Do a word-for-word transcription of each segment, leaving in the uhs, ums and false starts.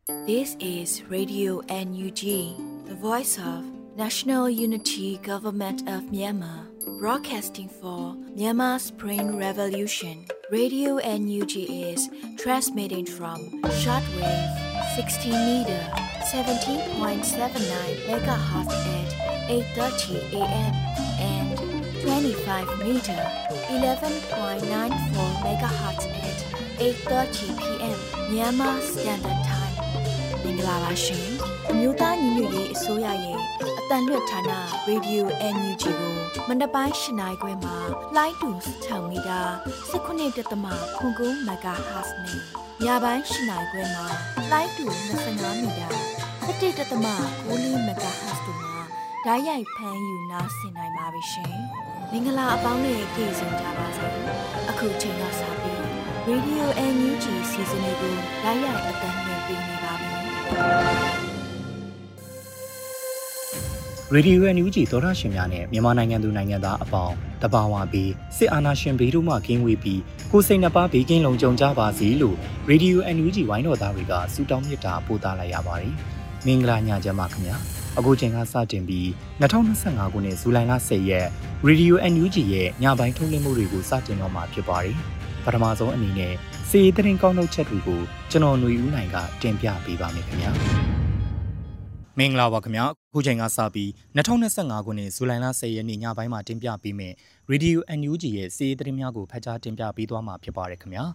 This is Radio N U G, the voice of National Unity Government of Myanmar, broadcasting for Myanmar's Spring Revolution. Radio N U G is transmitting from shortwave sixteen meter, seventeen point seven nine megahertz at eight thirty a m and twenty-five meter, eleven point nine four megahertz at eight thirty p m Myanmar Standard Time. မင်္ဂလာပါရှင်အမျိုးသားညီညွတ်ရေးအစိုးရရဲ့အတန်လွတ်ဌာန Radio N U G ကိုမနက်ပိုင်း၈နာရီခွဲမှာလိုင်းတူ၆မီတာ၁၉.၉ MHz နဲ့ညပိုင်း၈နာရီခွဲမှာလိုင်းတူ၂၅မီတာ၁၁.၉ MHz တို့မှာဓာတ်ရိုက်ဖမ်းယူနားဆင်နိုင်ပါပြီရှင်မင်္ဂလာအပေါင်းနဲ့ကြိုဆိုကြပါစို့အခုချိန်ကစပြီး Radio N U G စီစဉ်လေးကိုဓာတ်ရိုက်အတန်လွှင့်ပေးနေပါပြီရေဒီယို N U G သောတာရှင်များနဲ့မြန်မာနိုင်ငံသူနိုင်ငံသားအပေါင်းတဘာဝပြီးစစ်အာဏာရှင်ဘေးတို့မှကင်းဝေးပြီးကိုယ်စိတ်နှပါဘေးကင်းလုံခြုံကြပါစေလို့ရေဒီယို N U G ဝိုင်းတော်သားတွေကဆုတောင်းမေတ္တာပို့သလိုက်ရပါတယ်။မင်္ဂလာညချမ်းပါခင်ဗျာ။အခုချိန်ကစတင်ပြီး၂၀၂၅ခုနှစ်ဇူလိုင်လ၁၀ရက်ရေဒီယို N U G ရဲ့ညပိုင်းထုတ်လွှင့်မှုတွေကိုစတင်တော့မှာဖြစ်ပါတယ်။ပထမဆုံးအနေနဲ့စီရေးသတင်းကောင်းထုတ်ချက်တွေကိုကျွန်တော်ຫນွေဦးနိုင်ကတင်ပြပေးပါမယ်ခင်ဗျာ။မင်္ဂလာပါခင်ဗျာအခုချိန်ကစပြီး၂၀၂၅ခုနှစ်ဇူလိုင်လ၁၀ရက်နေ့ညပိုင်းမှာတင်ပြပေးမယ်ရေဒီယို N U G ရဲ့စီးရီးသတင်းများကိုဖတ်ကြားတင်ပြပေးသွားမှာဖြစ်ပါတယ်ခင်ဗျာ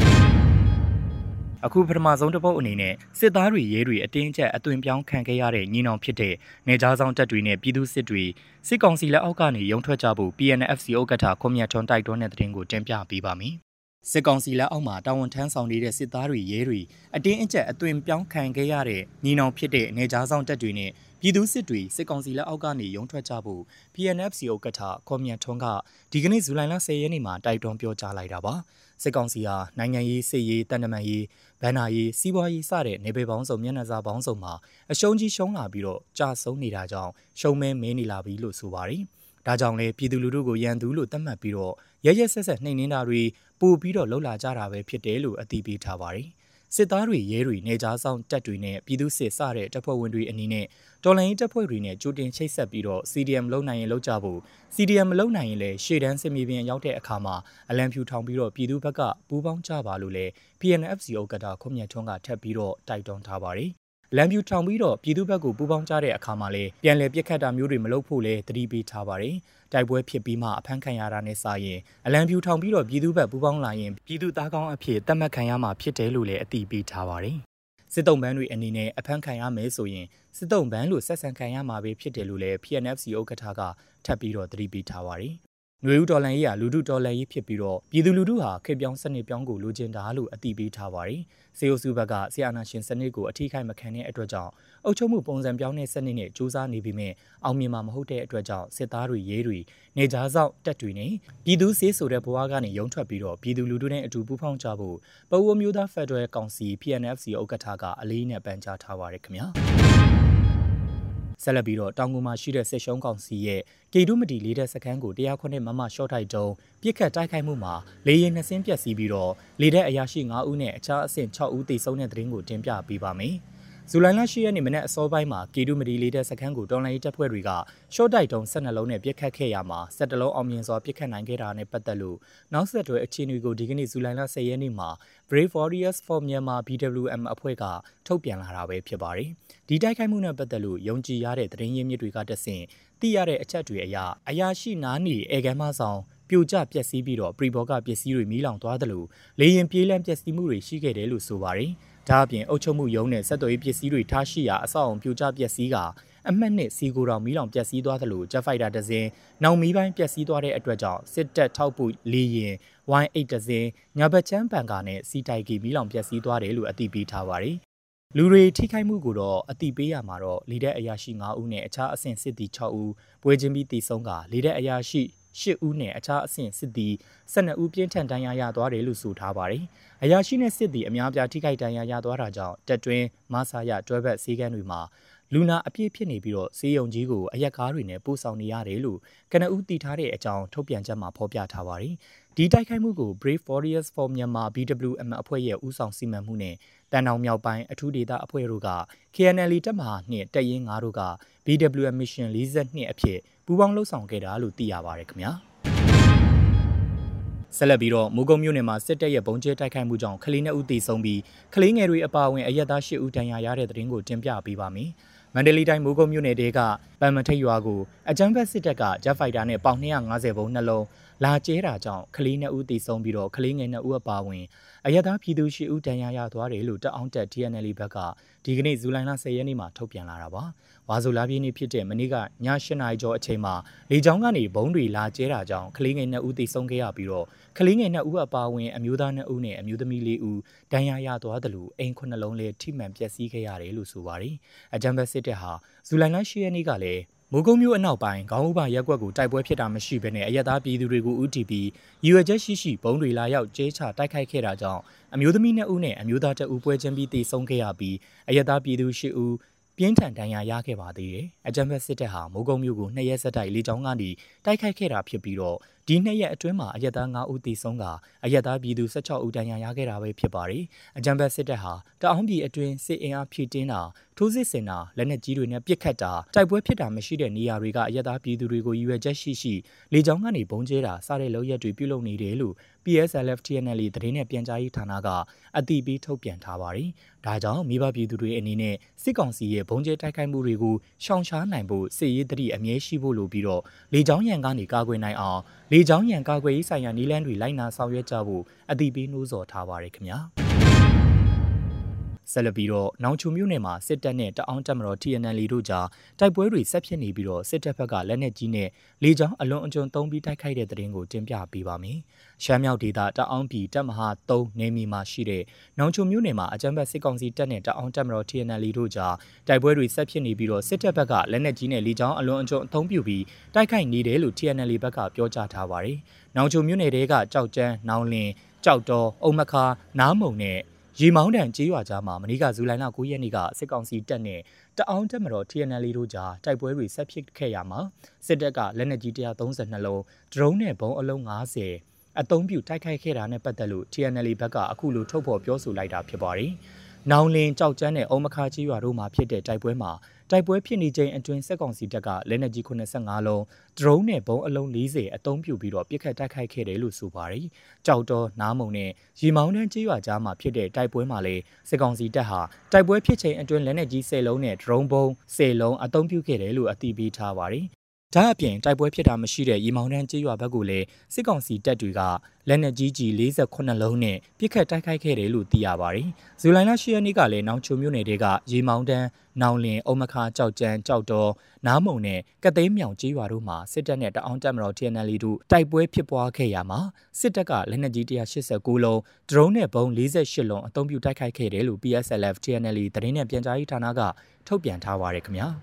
အခုပထမဆုံးတစ်ပုတ်အနေနဲ့စစ်သားတွေရဲတွေအတင်းကျပ်အသွင်ပြောင်းခံခဲ့ရတဲ့ညီနောင်ဖြစ်တဲ့နေကြားဆောင်တပ်တွေနဲ့ပြည်သူစစ်တွေစစ်ကောင်စီလက်အောက်ကနေရုံထွက်ကြဖို့ P N F C ဥက္ကဋ္ဌခွန်မြတ်ထွန်းတိုက်တွန်းတဲ့သတင်းကိုတင်ပြပေးပါမယ်စစ်ကောင်စီလက်အောက်မှာတာဝန်ထမ်းဆောင်နေတဲ့စစ်သားတွေရဲတွေအတင်းအကျပ်အသွင်ပြောင်းခံခဲ့ရတဲ့ညီနောင်ဖြစ်တဲ့နေကြားဆောင်တပ်တွေနဲ့ပြည်သူစစ်တွေစစ်ကောင်စီလက်အောက်ကနေရုံထွက်ကြဖို့ P N F C ဥက္ကဋ္ဌခွန်မြတ်ထွန်းကဒီကနေ့ဇူလိုင်လ၁၀ရက်နေ့မှာတိုက်တွန်းပြောကြားလိုက်တာပါစစ်ကောင်စီဟာနိုင်ငံရေးစစ်ရေးတန်တမန်ရေးဗန်နာရေးစီးပွားရေးစတဲ့နေပေပေါင်းစုံမျက်နှာစာပေါင်းစုံမှာအရှုံးကြီးရှုံးလာပြီးတော့ကြာဆုံးနေတာကြောင့်ရှုံးမဲမင်းနေလာပြီလို့ဆိုပါတယ်ဒါကြောင့်လေပြည်သူလူထုကိုရန်သူလို့သတ်မှတ်ပြီးတော့ရရဆက်ဆက်နှိမ်နှင်းတာတွေပို့ပြီးတော့လှုပ်လာကြတာပဲဖြစ်တယ်လို့အသိပေးထားပါတယ်စစ်သားတွေရဲတွေနေကြားဆောင်တပ်တွေနဲ့ပြည်သူစစ်စတဲ့တပ်ဖွဲ့ဝင်တွေအနေနဲ့တော်လှန်ရေးတပ်ဖွဲ့တွေနဲ့ကြိုတင်ချိတ်ဆက်ပြီးတော့ C D M လုံနိုင်ရင်လုံကြဖို့ C D M မလုံနိုင်ရင်လည်းရှေ့တန်းစစ်မြေပြင်ရောက်တဲ့အခါမှာအလံဖြူထောင်ပြီးတော့ပြည်သူဘက်ကပူးပေါင်းကြပါလို့လည်း P N F C ဥက္ကဋ္ဌခွန်မြတ်ထွန်းကထပ်ပြီးတော့တိုက်တွန်းထားပါတယ်လမ်းပြူထောင်ပြီးတော့ပြည်သူဘက်ကိုပူးပေါင်းကြတဲ့အခါမှာလည်းပြန်လည်ပြစ်ခတ်တာမျိုးတွေမလုပ်ဖို့လည်းသတိပေးထားပါတယ်။တိုက်ပွဲဖြစ်ပြီးမှအဖမ်းခံရတာနဲ့စာရင်အလံပြူထောင်ပြီးတော့ပြည်သူဘက်ပူးပေါင်းလာရင်ပြည်သူသားကောင်းအဖြစ်တတ်မှတ်ခံရမှာဖြစ်တယ်လို့လည်းအသိပေးထားပါတယ်။စစ်တုံးပန်းတွေအနေနဲ့အဖမ်းခံရမယ်ဆိုရင်စစ်တုံးပန်းလို့ဆက်ဆံခံရမှာပဲဖြစ်တယ်လို့လည်း P N F C ဥက္ကဋ္ဌကထပ်ပြီးတော့သတိပေးထားပါတယ်။ຫນွေဦးတော်လှန်ရေးဟာလူထုတော်လှန်ရေးဖြစ်ပြီးတော့ပြည်သူလူထုဟာခေတ်ပြောင်းစနစ်ပြောင်းကိုလိုချင်တာလို့အသိပေးထားပါတယ်။စေအုပ်စုဘက်ကဆီအာနာရှင်စနစ်ကိုအထီးခိုက်မခံတဲ့အတွက်ကြောင့်အုပ်ချုပ်မှုပုံစံပြောင်းတဲ့စနစ်နဲ့စူးစမ်းနေပြီးမြဲအောင်မြင်မှာမဟုတ်တဲ့အတွက်ကြောင့်စစ်သားတွေရဲတွေနေကြားဆောင်တပ်တွေနဲ့ပြည်သူစစ်ဆိုတဲ့ဘဝကနေရုံထွက်ပြီးတော့ပြည်သူလူထုနဲ့အတူပူးပေါင်းကြဖို့ပအိုးမျိုးသားဖက်ဒရယ်ကောင်စီ P N F C ဥက္ကဋ္ဌကအလေးနဲ့ပန်ကြားထားပါတယ်ခင်ဗျာ။ဆက်လက်ပြီးတော့တောင်ကူမှာရှိတဲ့စစ်ရှုံးကောင်စီရဲ့ကေတုမတီလေးတဲ့စခန်းကိုတရားခွင့်နဲ့မမရှော့ထိုက်တုံးပြစ်ခတ်တိုက်ခိုက်မှုမှာလေရင်နှစ်စင်းပြက်စီးပြီးတော့လေတဲ့အရာရှိ၅ဦးနဲ့အခြားအဆင့်၆ဦးသေဆုံးတဲ့သတင်းကိုတင်ပြပေးပါမယ်။ဇူလိုင်လ၈ရက်နေ့မနက်အစောပိုင်းမှာကေတုမတီလေးတဲ့စခန်းကိုတော်လှန်ရေးတပ်ဖွဲ့တွေကရှော့တိုက်တုံး၁၂လုံးနဲ့ပြစ်ခတ်ခဲ့ရမှာ၁၁လုံးအောင်မြင်စွာပြစ်ခတ်နိုင်ခဲ့တာနဲ့ပတ်သက်လို့နောက်ဆက်တွဲအခြေအနေကိုဒီကနေ့ဇူလိုင်လ၁၀ရက်နေ့မှာ Brave Warriors for Myanmar B W M အဖွဲ့ကထုတ်ပြန်လာတာပဲဖြစ်ပါတယ်။ဒီတိုက်ခိုက်မှုနဲ့ပတ်သက်လို့ယုံကြည်ရတဲ့သတင်းရင်းမြစ်တွေကတဆင့်သိရတဲ့အချက်တွေအရအရာရှိနားနေအေကမ်းမဆောင်ပြိုကျပျက်စီးပြီးတော့ပရီဘောကပစ္စည်းတွေမီးလောင်သွားတယ်လို့လေရင်ပြေးလန့်ပျက်စီးမှုတွေရှိခဲ့တယ်လို့ဆိုပါတယ်။ဒါအပြင်အုပ်ချုပ်မှုရုံးနဲ့ဆက်သွယ်ရေးပစ္စည်းတွေထားရှိရာအဆောက်အုံပြိုကျပျက်စီးကအမှတ်နှစ်စီကိုတော်မီးလောင်ပျက်စီးသွားတယ်လို့ဂျက်ဖိုက်တာတစ်စင်းနောင်မီးပိုင်းပျက်စီးသွားတဲ့အတွက်ကြောင့်စစ်တပ်ထောက်ပို့လေရင် Y eight တစ်စင်းညာဘက်ချမ်းပန်ကာနဲ့စီတိုက်ကီမီးလောင်ပျက်စီးသွားတယ်လို့အသိပေးထားပါတယ်။လူတွေထိခိုက်မှုကိုတော့အတိပေးရမှာတော့လေတဲ့အရာရှိ၅ဦးနဲ့အခြားအဆင့်စစ်သည်၆ဦးပွဲချင်းပြီးတည်ဆုံးကလေတဲ့အရာရှိ၈ဦးနဲ့အခြားအဆင့်စစ်သည်၁၂ဦးပြင်းထန်ဒဏ်ရာရသွားတယ်လို့ဆိုထားပါတယ်။အရာရှိနဲ့စစ်သည်အများပြားထိခိုက်ဒဏ်ရာရသွားတာကြောင့်တက်တွင်းမဆာရတွဲဘက်စည်းကမ်းတွေမှာလူနာအပြည့်ဖြစ်နေပြီးတော့စေယုံကြီးကိုအရက်ကားတွေနဲ့ပို့ဆောင်နေရတယ်လို့ကနဦးတည်ထားတဲ့အကြောင်းထုတ်ပြန်ချက်မှာဖော်ပြထားပါတယ်။ဒီတိုက်ခိုက်မှုကို Brave Warriors for Myanmar B W M အဖွဲ့ရဲ့ဦးဆောင်စီမံမှုနဲ့တန်တောင်မြောက်ပိုင်းအထူးဒေသအဖွဲ့တို့က K N L တပ်မဟာနှစ်တပ်ရင်း၅တို့က B W M Mission ၄၂အဖြစ်ပူးပေါင်းလှုပ်ဆောင်ခဲ့တာလို့သိရပါတယ်ခင်ဗျာ။ဆက်လက်ပြီးတော့မိုးကုတ်မြို့နယ်မှာစစ်တပ်ရဲ့ဘုံကျဲတိုက်ခိုက်မှုကြောင့်ကလေးနှစ်ဦးသေဆုံးပြီးကလေးငယ်တွေအပါအဝင်အရက်သား၈ဦးဒဏ်ရာရတဲ့သတင်းကိုတင်ပြပေးပါမယ်။မန္တလေးတိုင်းမိုးကုတ်မြို့နယ်တဲကပန်မထိတ်ရွာကိုအကြမ်းဖက်စစ်တပ်ကဂျက်ဖိုက်တာနဲ့ပေါင်၂၅၀ဘုံနှလုံးလာကျဲတာကြောင့်ကလေးနှစ်ဦးသေဆုံးပြီးတော့ကလေးငယ်နှစ်ဦးအပါအဝင်အရက်သားပြည်သူ၈ဦးဒဏ်ရာရသွားတယ်လို့တအောင်းတက် T N L ဘက်ကဒီကနေ့ဇူလိုင်လ၁၀ရက်နေ့မှာထုတ်ပြန်လာတာပါ။ဝါဆိုလာပြည်နေ့ဖြစ်တဲ့မနေ့ကည၈နာရီကျော်အချိန်မှာလေကြောင်းကနေဘုံတွေလာကျဲတာကြောင့်ကလေးငယ်နှစ်ဦးသေဆုံးခဲ့ရပြီးတော့ကလေးငယ်နှစ်ဦးအပါအဝင်အမျိုးသားနှစ်ဦးနဲ့အမျိုးသမီးလေးဦးဒဏ်ရာရသွားတယ်လို့အိမ်ခုနှစ်လုံးလည်းထိမှန်ပျက်စီးခဲ့ရတယ်လို့ဆိုပါတယ်။အကြမ်းဖက်စစ်တပ်ဟာဇူလိုင်လ၈ရက်နေ့ကလည်းမိုးကုတ်မြို့အနောက်ပိုင်းခေါင်းဥပရက်ကွက်ကိုတိုက်ပွဲဖြစ်တာမရှိဘဲနဲ့အရက်သားပြည်သူတွေကိုဦးတည်ပြီးယူအချက်ရှိရှိဘုံတွေလာရောက်ကျဲချတိုက်ခိုက်ခဲ့တာကြောင့်အမျိုးသမီးနှစ်ဦးနဲ့အမျိုးသားတစ်ဦးပွဲချင်းပြီးသေဆုံးခဲ့ရပြီးအရက်သားပြည်သူ၈ဦးပြင်းထန်ဒဏ်ရာရခဲ့ပါသေးတယ်။အကြမ်းဖက်စစ်တပ်ဟာမိုးကုတ်မြို့ကိုနှစ်ရက်ဆက်တိုက်လေကြောင်းကနေတိုက်ခိုက်ခဲ့တာဖြစ်ပြီးတော့ဒီနှစ်ရက်အတွင်းမှာအရက်သား၅ဦးသေဆုံးကအရက်သားပြည်သူ၁၆ဦးဒဏ်ရာရခဲ့တာပဲဖြစ်ပါတယ်။အကြမ်းဖက်စစ်တပ်ဟာတအောင်းပြည်အတွင်းစစ်အင်အားဖြည့်တင်းတာထိုးစစ်ဆင်တာလက်နက်ကြီးတွေနဲ့ပစ်ခတ်တာတိုက်ပွဲဖြစ်တာမရှိတဲ့နေရာတွေကအရက်သားပြည်သူတွေကိုရွေချက်ရှိရှိလေကြောင်းကနေဘုံကျဲတာစတဲ့လုပ်ရက်တွေပြုလုပ်နေတယ်လို့ P S L F T N L သတင်းနဲ့ပြန်ကြားရေးဌာနကအသိပေးထုတ်ပြန်ထားပါတယ်။ဒါကြောင့်မိဘပြည်သူတွေအနေနဲ့စစ်ကောင်စီရဲ့ဘုံကျဲတိုက်ခိုက်မှုတွေကိုရှောင်ရှားနိုင်ဖို့စစ်ရေးတတိအမြဲရှိဖို့လိုပြီးတော့လေကြောင်းရန်ကနေကာကွယ်နိုင်အောင်လေကြောင်းရန်ကာကွယ်ရေးဆိုင်ရာနည်းလမ်းတွေလိုက်နာဆောင်ရွက်ကြဖို့အသိပေးနှိုးဆော်ထားပါတယ်ခင်ဗျာ။ဆက်လက်ပြီးတော့နောင်ချုံမြို့နယ်မှာစစ်တပ်နဲ့တအောင်းတပ်မတော် T N L တို့ကြားတိုက်ပွဲတွေဆက်ဖြစ်နေပြီးတော့စစ်တပ်ဘက်ကလက်နက်ကြီးနဲ့လေကြောင်းအလွန်အကျွံသုံးပြီးတိုက်ခိုက်တဲ့တဲ့ရင်ကိုတင်ပြပေးပါမယ်။ရှမ်းမြောက်ဒေသတအောင်းပြည်တပ်မဟာ၃နယ်မြေမှာရှိတဲ့နောင်ချုံမြို့နယ်မှာအကြမ်းဖက်စစ်ကောင်စီတပ်နဲ့တအောင်းတပ်မတော် T N L တို့ကြားတိုက်ပွဲတွေဆက်ဖြစ်နေပြီးတော့စစ်တပ်ဘက်ကလက်နက်ကြီးနဲ့လေကြောင်းအလွန်အကျွံအသုံးပြုပြီးတိုက်ခိုက်နေတယ်လို့ T N L ဘက်ကပြောကြားထားပါတယ်။နောင်ချုံမြို့နယ်တဲကကြောက်ကျန်းနောင်လင်ကြောက်တော်အုံမခါနားမုံနဲ့ရေမောင်းတန်ကြေးရွာကြားမှာမနေ့ကဇူလိုင်လ၉ရက်နေ့ကစစ်ကောင်စီတပ်နဲ့တအောင်းတပ်မတော် T N L တို့ကြားတိုက်ပွဲတွေဆက်ဖြစ်ခဲ့ရမှာစစ်တပ်ကလက်နက်ကြီး၁၃၂လုံးဒရုန်းနဲ့ဘုံအလုံး၅၀အသုံးပြုတိုက်ခိုက်ခဲ့တာနဲ့ပတ်သက်လို့ T N L ဘက်ကအခုလိုထုတ်ဖော်ပြောဆိုလိုက်တာဖြစ်ပါတယ်။နောင်လင်ကြောက်ကျန်းနဲ့အုံမခါကြေးရွာတို့မှာဖြစ်တဲ့တိုက်ပွဲမှာတိုက်ပွဲဖြစ်နေချိန်အတွင်းစစ်ကောင်စီတပ်ကလက်နက်ကြီး၇၅လုံးဒရုန်းနဲ့ဘုံအလုံး၄၀အသုံးပြုပြီးတော့ပစ်ခတ်တိုက်ခိုက်ခဲ့တယ်လို့ဆိုပါတယ်။ကြောက်တော်နားမုံနဲ့ရီမောင်းတန်းကြေးရွာကြားမှာဖြစ်တဲ့တိုက်ပွဲမှာလည်းစစ်ကောင်စီတပ်ဟာတိုက်ပွဲဖြစ်ချိန်အတွင်းလက်နက်ကြီး၁၀လုံးနဲ့ဒရုန်းဘုံ၁၀လုံးအသုံးပြုခဲ့တယ်လို့အသိပေးထားပါတယ်။ဒါအပြင်တိုက်ပွဲဖြစ်တာမရှိတဲ့ရီမောင်းတန်းကြေးရွာဘက်ကိုလည်းစစ်ကောင်စီတပ်တွေကလက်နက်ကြီးကြီး၄၈လုံးနဲ့ပစ်ခတ်တိုက်ခိုက်ခဲ့တယ်လို့သိရပါတယ်။ဇူလိုင်လ၈ရက်နေ့ကလည်းနောင်ချုံမြို့နယ်တွေကရီမောင်းတန်းနောင်လင်အုံမခါကြောက်ကျန်းကြောက်တော်နားမုံနဲ့ကသိမ်းမြောင်ကြေးရွာတို့မှာစစ်တပ်နဲ့တအောင်းတပ်မတော် T N L တို့တိုက်ပွဲဖြစ်ပွားခဲ့ရမှာစစ်တပ်ကလက်နက်ကြီး၁၈၉လုံးဒရုန်းနဲ့ဘုံ၄၈လုံးအသုံးပြုတိုက်ခိုက်ခဲ့တယ်လို့ P S L F T N L သတင်းနဲ့ပြန်ကြားရေးဌာနကထုတ်ပြန်ထားပါတယ်ခင်ဗျာ။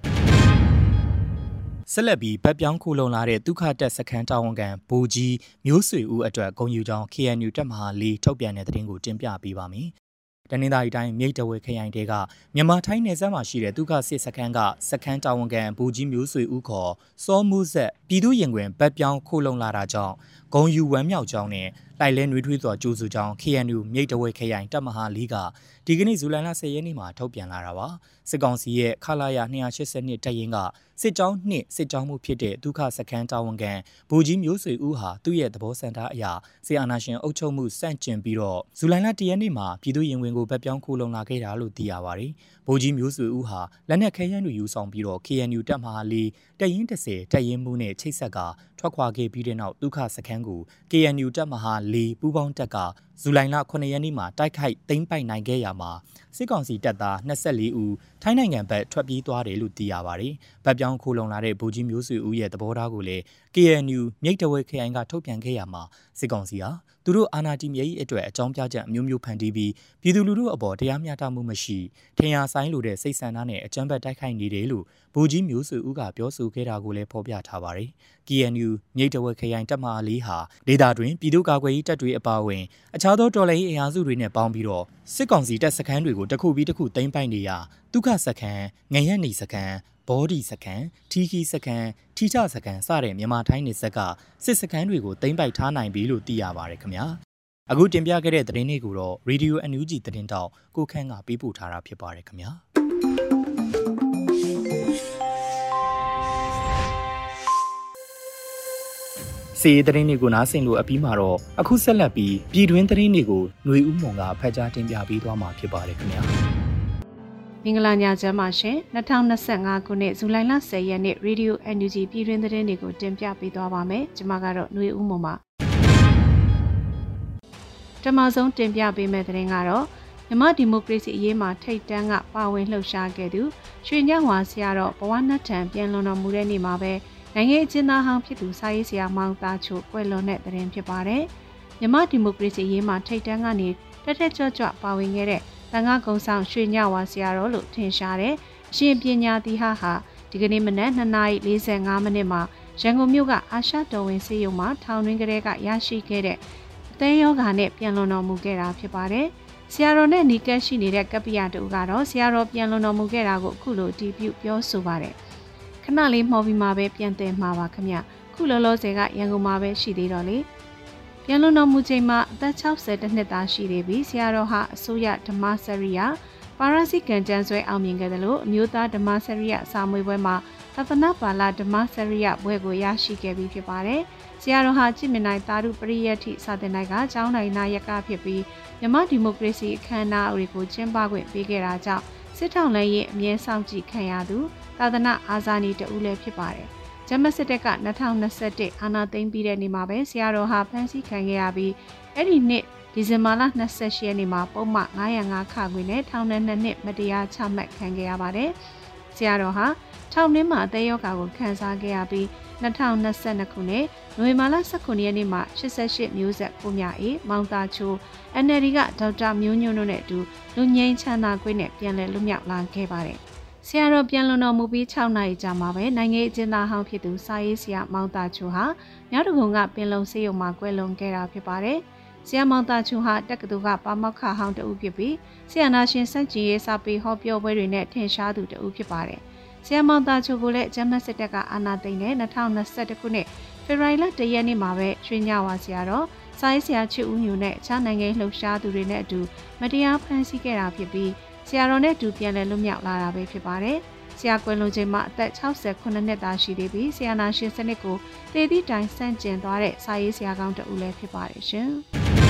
ဆက်လက်ပြီးဗတ်ပြောင်းခုလုံလာတဲ့ဒုက္ခတက်စခန်းတာဝန်ခံဗိုလ်ကြီးမျိုးဆွေဦးအတွက်ဂုဏ်ယူကြောင်း K N U တပ်မဟာ၄ထုတ်ပြန်တဲ့သတင်းကိုတင်ပြပေးပါမယ်။တနင်္သာရီတိုင်းမြိတ်တဝဲခရိုင်တဲကမြန်မာထိုင်းနယ်စပ်မှာရှိတဲ့ဒုက္ခစစ်စခန်းကစခန်းတာဝန်ခံဗိုလ်ကြီးမျိုးဆွေဦးခေါ်စောမှုဆက်ပြည်သူရင်ခွင်ဗတ်ပြောင်းခုလုံလာတာကြောင့်ဂုံယူဝမ်းမြောက်ကြောင်းနဲ့လိုက်လဲနှွေးထွေးစွာကြိုးစုကြောင်း K N U မြိတ်တဝဲခရိုင်တပ်မဟာ၄ကဒီကနေ့ဇူလိုင်လ၁၀ရက်နေ့မှာထုတ်ပြန်လာတာပါစစ်ကောင်စီရဲ့ခလာရ၂၈၂တပ်ရင်းကစစ်ကြောင်းနှစ်စစ်ကြောင်းမှုဖြစ်တဲ့ဒုက္ခစခန်းတာဝန်ခံဗိုလ်ကြီးမျိုးဆွေဦးဟာသူ့ရဲ့သဘောဆန္ဒအရာဆီအာနာရှင်အုပ်ချုပ်မှုစန့်ကျင်ပြီးတော့ဇူလိုင်လ၁ရက်နေ့မှာပြည်သူရင်ဝင်ကိုဗတ်ပြောင်းခိုးလုံလာခဲ့တာလို့သိရပါတယ်ဗိုလ်ကြီးမျိုးဆွေဦးဟာလက်နက်ခဲယမ်းတွေယူဆောင်ပြီးတော့ K N U တပ်မဟာ၄တပ်ရင်း၁၀တပ်ရင်းမှုနဲ့ချိတ်ဆက်ကထွက်ခွာခဲ့ပြီးတဲ့နောက်ဒုက္ခစခန်းကို K N U တပ်မဟာ၄ပူးပေါင်းတပ်ကဇူလိုင်လခုနှစ်ရက်နေ့မှာတိုက်ခိုက်သိမ်းပိုက်နိုင်ခဲ့ရမှာစစ်ကောင်စီတပ်သား၂၄ဦးထိုင်းနိုင်ငံဘက်ထွက်ပြေးသွားတယ်လို့သိရပါတယ်။ဗတ်ပြောင်းခိုးလုံလာတဲ့ဗိုလ်ကြီးမျိုးဆွေဦးရဲ့သဘောထားကိုလည်း K N U မြိတ်တဝဲခရိုင်ကထုတ်ပြန်ခဲ့ရမှာစစ်ကောင်စီဟာသူတို့အာဏာတည်မြဲရေးအတွက်အကြောင်းပြချက်အမျိုးမျိုးဖန်တီးပြီးပြည်သူလူထုအပေါ်တရားမျှတမှုမရှိထင်ရှားဆိုင်လိုတဲ့စိတ်ဆန္ဒနဲ့အကြမ်းဖက်တိုက်ခိုက်နေတယ်လို့ဗိုလ်ကြီးမျိုးစုဦးကပြောဆိုခဲ့တာကိုလည်းဖော်ပြထားပါတယ်။ K N U မြိတ်တဝက်ခရိုင်တပ်မဟာလေးဟာဒေသတွင်ပြည်သူ့ကာကွယ်ရေးတပ်တွေအပါအဝင်အခြားသောတော်လှန်ရေးအင်အားစုတွေနဲ့ပေါင်းပြီးတော့စစ်ကောင်စီတပ်စခန်းတွေကိုတစ်ခုပြီးတစ်ခုသိမ်းပိုက်နေရာဒုက္ခစခန်း၊ငရက်နေစခန်း၊ဘောဒီစခန်း၊ထီခီစခန်း၊ထီချစခန်းစတဲ့မြန်မာထိုင်းနေဆက်ကစစ်စခန်းတွေကိုသိမ်းပိုက်ထားနိုင်ပြီလို့သိရပါတယ်ခင်ဗျာ။အခုတင်ပြခဲ့တဲ့သတင်းလေးကိုတော့ Radio အန် ယူ ဂျီ သတင်းတောက်ကိုခန့်ကပေးပို့ထားတာဖြစ်ပါတယ်ခင်ဗျာ။စီသတင်းတွေကိုနားဆင်လို့အပြီးမှာတော့အခုဆက်လက်ပြီးပြည်တွင်းသတင်းတွေကိုຫນွေဦးမွန်ကဖတ်ကြားတင်ပြပေးသွားမှာဖြစ်ပါတယ်ခင်ဗျာ။မင်္ဂလာညချမ်းပါရှင်၂၀၂၅ခုနှစ်ဇူလိုင်လ၁၀ရက်နေ့ Radio အန် ယူ ဂျီ ပြည်တွင်းသတင်းတွေကိုတင်ပြပေးသွားပါမယ်။ကျွန်မကတော့ຫນွေဦးမွန်ပါ။ပထမဆုံးတင်ပြပေးမယ့်သတင်းကတော့မြန်မာဒီမိုကရေစီအရေးမှာထိပ်တန်းကပါဝင်လှုပ်ရှားခဲ့သူရွှေညောင်ဝါဆရာတော်ဘဝနတ်ထံပြန်လွန်တော်မူတဲ့နေ့မှာပဲနိုင်ငံအကျဉ်းသားဟောင်းဖြစ်သူစာရေးဆရာမောင်သားချိုကွယ်လွန်တဲ့သတင်းဖြစ်ပါတယ်။မြန်မာဒီမိုကရေစီအရေးမှာထိပ်တန်းကနေတက်တက်ကြွကြွပါဝင်ခဲ့တဲ့တန်ခါကုံဆောင်ရွှေညဝါဆရာတော်လို့ထင်ရှားတဲ့အရှင်ပညာသီဟဟာဒီကနေ့မနက်နှစ်နာရီလေးဆယ်ငါးမိနစ်မှာရန်ကုန်မြို့ကအာရှတော်ဝင်ဆေးရုံမှာထောင်တွင်းကလေးကရရှိခဲ့တဲ့အသေးယောဂါနဲ့ပြန်လွန်တော်မူခဲ့တာဖြစ်ပါတယ်။ဆရာတော်နဲ့နီကက်ရှိနေတဲ့ကပ္ပိယတူကတော့ဆရာတော်ပြန်လွန်တော်မူခဲ့တာကိုအခုလိုတီးပြုပြောဆိုပါတယ်။ခဏလေးမှော်ပြီးမှပဲပြန်တင်မှာပါခင်ဗျ။ခုလောလောဆယ်ကရန်ကုန်မှာပဲရှိသေးတော့လေ။ပြန်လွန်တော်မူချိန်မှာအသက်၆၀နှစ်သားရှိသေးပြီးဆရာတော်ဟာအစိုးရဓမ္မစရိယပါရစီကံကျမ်းဆွဲအောင်မြင်ခဲ့တယ်လို့အမျိုးသားဓမ္မစရိယစာမွေးပွဲမှာသသနာပါဠဓမ္မစရိယဘွဲကိုရရှိခဲ့ပြီးဖြစ်ပါတယ်။ဆရာတော်ဟာကြည်မြနိုင်တာရုပရိယတ္ထိစာသင်တိုင်းကကျောင်းနိုင်နာယကဖြစ်ပြီးမြန်မာဒီမိုကရေစီအခမ်းအနားတွေကိုကျင်းပခွင့်ပေးခဲ့တာကြောင့်စစ်ထောင်လှမ်းရေးအမြဲဆောင်ကြည့်ခံရသူသာသနာအာဇာနည်တဦးလည်းဖြစ်ပါတယ်။ဂျမစစ်တပ်က၂၀၂၁အာဏာသိမ်းပြီးတဲ့နေ့မှာပဲဆရာတော်ဟာဖမ်းဆီးခံခဲ့ရပြီးအဲ့ဒီနှစ်ဒီဇင်ဘာလ၂၈ရက်နေ့မှာပုံမှန်၅၀၅ခခွေနဲ့ထောင်နဲ့နှစ်နှစ်မတရားချမှတ်ခံခဲ့ရပါတယ်။ဆရာတော်ဟာထောင်ထဲမှာအသက်ရောဂါကိုခံစားခဲ့ရပြီး၂၀၂၂ခုနှစ်နိုဝင်ဘာလ၁၉ရက်နေ့မှာ၈၈မျိုးဆက်ကိုမြအေးမောင်သားချို အန် အယ် ဒီ ကဒေါက်တာမျိုးညွန့်တို့နဲ့အတူလူငိမ့်ချမ်းသာခွင့်နဲ့ပြန်လည်လွတ်မြောက်လာခဲ့ပါတယ်။ဆရာတော်ပြန်လွန်တော်မူပြီး၆နာရီကြာမှာပဲနိုင်ငံအကျဉ်းသားဟောင်းဖြစ်သူစာရေးဆရာမောင်သားချိုဟာမြောက်ဒဂုံကပင်လုံဆေးရုံမှာကွယ်လွန်ခဲ့တာဖြစ်ပါတယ်။ဆရာမောင်သားချိုဟာတက္ကသိုလ်ကပါမောက္ခဟောင်းတဦးဖြစ်ပြီးဆရာနာရှင်စန့်ကျင်ရေးစာပေဟောပြောပွဲတွေနဲ့ထင်ရှားသူတဦးဖြစ်ပါတယ်။ဆရာမောင်သားချိုကိုလည်းဂျမတ်စစ်တပ်ကအာဏာသိမ်းတဲ့၂၀၂၁ခုနှစ်ဖေဖော်ဝါရီလ၁ရက်နေ့မှာပဲရွှေညဝါဆရာတော်စာရေးဆရာချစ်ဦးညိုနဲ့အခြားနိုင်ငံလှုပ်ရှားသူတွေနဲ့အတူမတရားဖမ်းဆီးခဲ့တာဖြစ်ပြီးဆရာတော်နဲ့အတူပြန်လည်လွတ်မြောက်လာတာပဲဖြစ်ပါတယ်။ဆရာကွယ်လွန်ချိန်မှာအသက်၆၉နှစ်သားရှိသေးပြီးဆရာနာရှင်စနစ်ကိုသေသည့်တိုင်ဆန့်ကျင်သွားတဲ့စာရေးဆရာကောင်းတဦးလည်းဖြစ်ပါတယ်ရှင်။